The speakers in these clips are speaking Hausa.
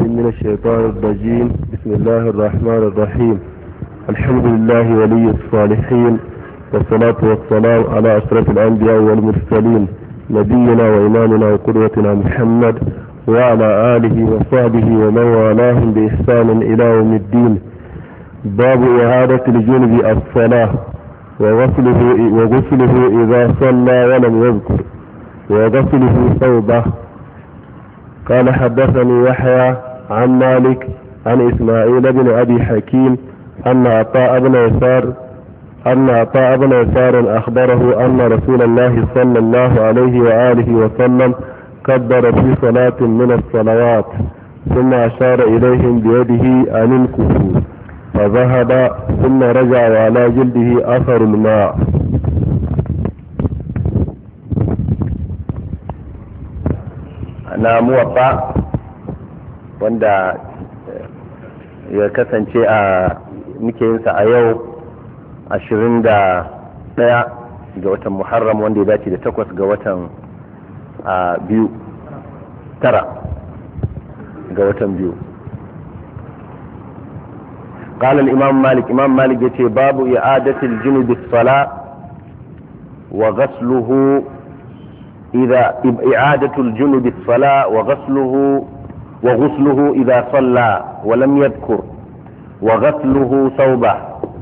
من الشيطان الرجيم. بسم الله الرحمن الرحيم. الحمد لله ولي الصالحين، والصلاة والسلام على أشرف الأنبياء والمرسلين، نبينا وإمامنا وقدوتنا محمد وعلى آله وصحبه ومن والاهم بإحسان إلى يوم الدين. باب إعادة الجنب الصلاة وغسله إذا صلى ولم يذكر، وغسله ثوبه. قال حدثني يحيى عن مالك عن إسماعيل بن أبي حكيم أن عطاء بن يسار أخبره أن رسول الله صلى الله عليه وآله وسلم كبر في صلاة من الصلوات ثم أشار إليهم بيده أن انكفوا فذهب ثم رجع وعلى جلده أثر الماء. na muwaffa wanda ya kasance muke yinsa a yau 21 ga watan Muharram, wanda ya dace da 8 ga watan tara ga watan biyu. قال الإمام مالك يتي باب إعادة الجنب الصلاة وغسله إعادة الجنب الصلاة وغسله إذا صلى ولم يذكر وغسله ثوبه.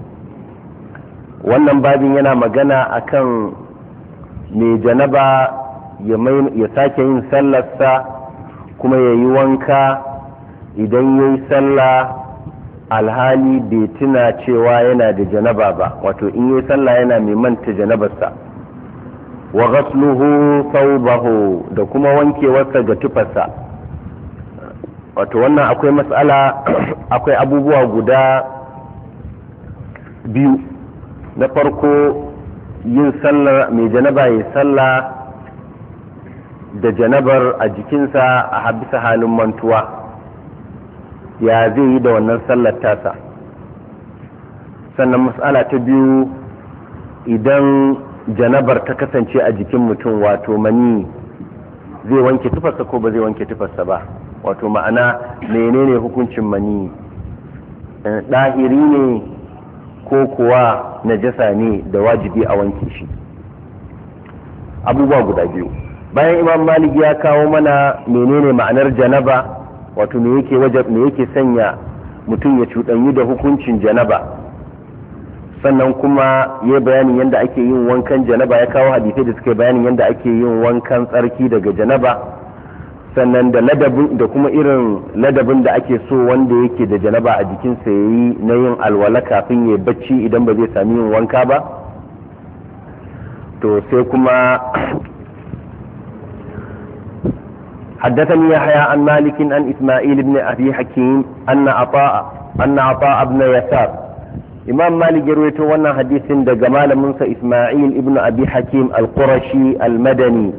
wannan babin yana magana akan mai janaba ya sake yin sallarsa kuma ya yi wanka idan ya yi sallah alhali bai tuna cewa yana da janaba ba, wato in yi sallah yana mai manta janabarsa. wa ghasluhu thawbahu, da kuma wankewarsa ga tufarsa. wato wannan akwai mas'ala akwai abubuwa guda biyu. na farko, yin sallar mai janaba ya sallah da janabar a jikinsa a bisa halin mantuwa, ya zai yi da wannan sallar tasa. sannan mas'ala ta biyu, idan janabar ta kasance a jikin mutum, wato mani, zai wanke tufarsa ko ba zai wanke tufarsa ba, wato ma'ana menene hukuncin mani, ɗahiri ne ko kuwa najasa ne da wajibi a wanke shi. abubuwa guda biyu. bayan Imam Malik ya kawo mana menene ma'anar janaba, wato me yake sanya mutum ya cuɗanyi da hukuncin janaba, sannan kuma ya bayanin yadda ake yin wankan janaba, ya kawo hadisai da suke bayanin yadda ake yin wankan tsarki daga janaba, sannan da kuma irin ladabin da ake so wanda yake da janaba a jikinsa ya yi na yin alwala kafin ya bacci idan ba zai sami yin wanka ba. to sai kuma حدثني يحيى عن مالك عن إسماعيل بن أبي حكيم أن عطاء بن يسار. إمام مالك يرويته وانا حديث دا جمال منسى إسماعيل ابن أبي حكيم القرشي المدني،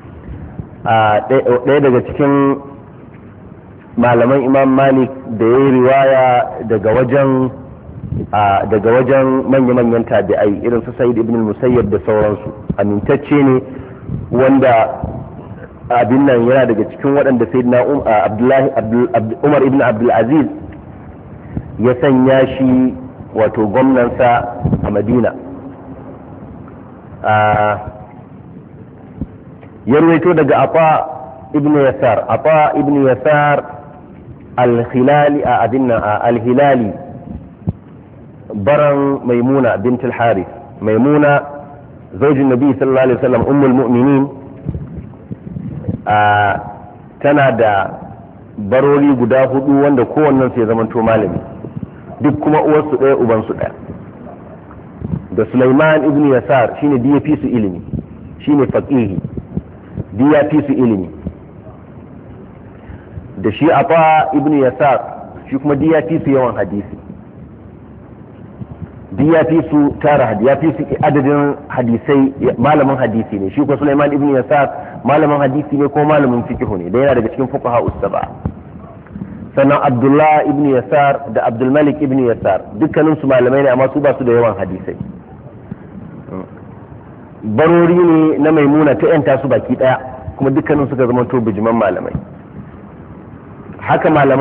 ɗaya daga cikin malaman Imam Malik da ya yi riwaya daga wajen manya-manyan tabi'ai irin su Sa'id ibn al-Musayyab da sauransu. amintacce ne wanda abin nan yana daga cikin waɗanda Sayyidina Umar ibn Abdul Aziz ya sanya shi wato gwamnansa a Madina. ya ruwaito daga Ata ibn Yasar al-Hilali baran Maimuna bint al-Harith. Maimuna zaujin Nabi sallallahu alaihi wasallam ummul mu'minin, tana da barori guda 4 wanda kowannen sai zamanto malami, duk kuma uwarsu ɗaya ubansu ɗaya. da Sulaiman ibn Yasar shine DFP su ilimi, shine faqihi, DFP su ilimi. da shi Ata ibn Yasar shi kuma DFP su yawan hadisi, DFP su tara DFP su adadin hadisai, malamin hadisi ne. shi kuma Sulaiman ibn Yasar malamin hadisi ne ko malamin fiqh ne, da yana daga cikin fuqaha us-sab'a. sannan Abdullah ibn Yasar da Abdul Malik ibn Yasar dukkanin su malamai ne, amma su ba su da yawan hadisai. barori ne na Maimuna ta yanta su baki daya, kuma dukkanin suka zama to bijiman malamai. haka malamai